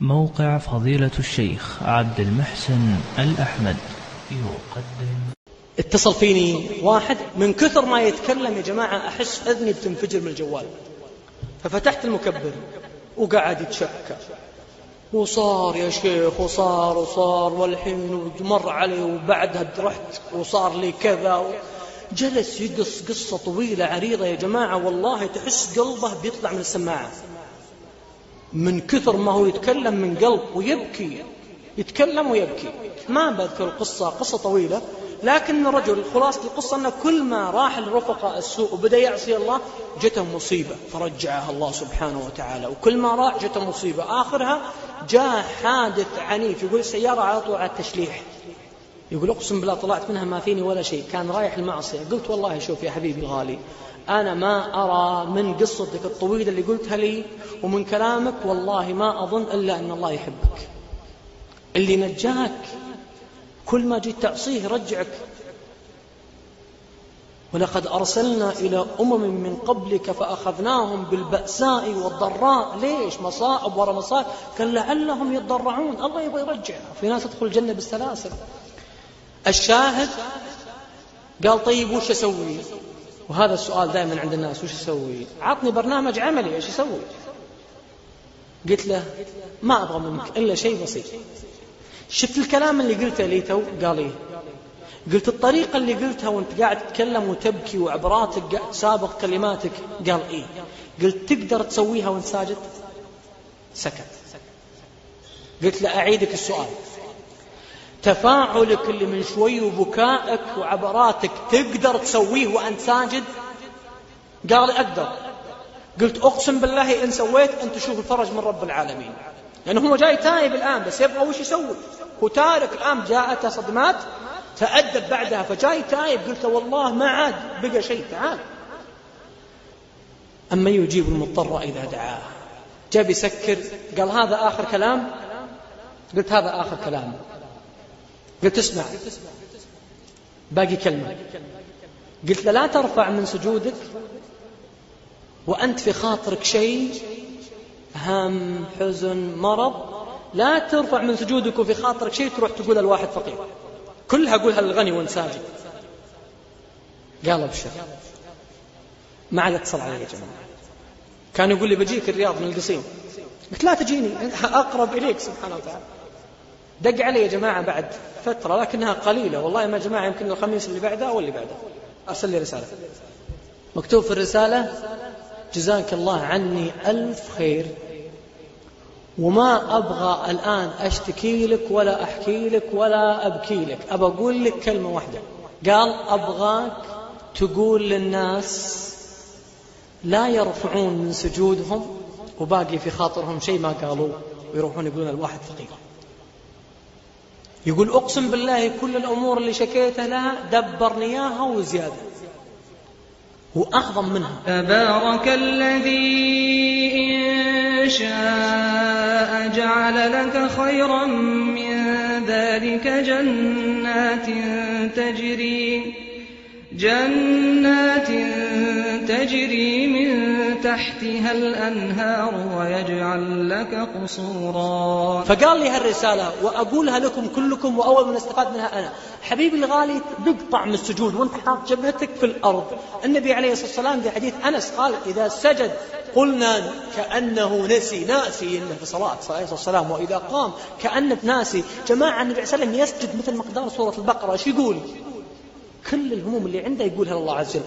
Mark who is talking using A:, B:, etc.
A: موقع فضيلة الشيخ عبد المحسن الأحمد يقدم.
B: اتصل فيني واحد من كثر ما يتكلم يا جماعة أحس أذني بتنفجر من الجوال، ففتحت المكبر وقعد يتشكى وصار يا شيخ وصار والحين ومر علي وبعدها رحت وصار لي كذا جلس يقص قصة طويلة عريضة يا جماعة، والله تحس قلبه بيطلع من السماعة من كثر ما هو يتكلم من قلب ويبكي، يتكلم ويبكي. ما بذكر القصة، قصة طويلة، لكن الرجل خلاصة القصة أنه كل ما راح لرفقاء السوء وبدأ يعصي الله جته مصيبة فرجعها الله سبحانه وتعالى، وكل ما راح جته مصيبة، آخرها جاء حادث عنيف. يقول السيارة على طول على التشليح، يقول أقسم بالله طلعت منها ما فيني ولا شيء، كان رايح المعصية. قلت والله شوف يا حبيبي الغالي، أنا ما أرى من قصتك الطويلة اللي قلتها لي ومن كلامك والله ما أظن إلا أن الله يحبك. اللي نجاك كل ما جيت تعصيه يرجعك. ولقد أرسلنا إلى أمم من قبلك فأخذناهم بالبأساء والضراء. ليش؟ مصائب ورا مصائب، كان لعلهم يتضرعون. الله يبغى يرجع. في ناس تدخل الجنة بالسلاسل. الشاهد قال طيب وش أسوي؟ وهذا السؤال دائما عند الناس، وش أسوي؟ عطني برنامج عملي ايش أسوي؟ قلت له ما أبغى منك إلا شيء بسيط. شفت الكلام اللي قلته لي تو؟ قال إيه؟ قلت الطريقة اللي قلتها وانت قاعد تتكلم وتبكي وعبراتك قاعد تسابق كلماتك. قال إيه؟ قلت تقدر تسويها وانت ساجد؟ سكت. قلت له أعيدك السؤال، تفاعلك اللي من شوي وبكائك وعبراتك تقدر تسويه وانت ساجد؟ قال أقدر. قلت أقسم بالله إن سويت أن تشوف الفرج من رب العالمين، لأنه هو جاي تائب الآن بس يبغى وش يسوي؟ هو تارك الآن، جاءته صدمات تأدب بعدها فجاي تائب. قلت والله ما عاد بقى شيء، تعال. أما يجيب المضطر إذا دعاه. جاب يسكر، قال هذا آخر كلام؟ قلت هذا آخر كلام. قلت اسمع باقي كلمة. قلت لا ترفع من سجودك وأنت في خاطرك شيء هم حزن مرض، لا ترفع من سجودك وفي خاطرك شيء تروح تقول الواحد فقير، كلها قولها للغني وانت ساجد. قال ابشر. ما عاد اتصل علي يا جماعة، كان يقول لي بجيك الرياض من القصيم. قلت لا تجيني، أقرب إليك سبحانه وتعالى. دق علي يا جماعة بعد فترة لكنها قليلة والله ما جماعة، يمكن الخميس اللي بعده أو اللي بعده، أرسل لي رسالة مكتوب في الرسالة جزاك الله عني ألف خير، وما أبغى الآن أشتكي لك ولا أحكي لك ولا أبكي لك، أبغى أقول لك كلمة واحدة. قال أبغاك تقول للناس لا يرفعون من سجودهم وباقي في خاطرهم شيء ما قالوا ويروحون يقولون الواحد فقير. يقول أقسم بالله كل الأمور اللي شكيتها لها دبرني إياها وزيادة وأعظم منها.
C: تبارك الذي إن شاء جعل لك خيرا من ذلك جنات تجري من تحتها الأنهار ويجعل لك قصورا.
B: فقال لي هالرسالة وأقولها لكم كلكم، وأول من استفاد منها أنا. حبيبي الغالي بقطع من السجود وانت حاط جبهتك في الأرض. النبي عليه الصلاة والسلام في حديث أنس قال إذا سجد قلنا كأنه ناسي إنه في صلاة عليه الصلاة والسلام، وإذا قام كأنه ناسي. جماعة النبي عليه الصلاة والسلام يسجد مثل مقدار سورة البقرة. ايش يقول؟ كل الهموم اللي عنده يقولها الله عز وجل.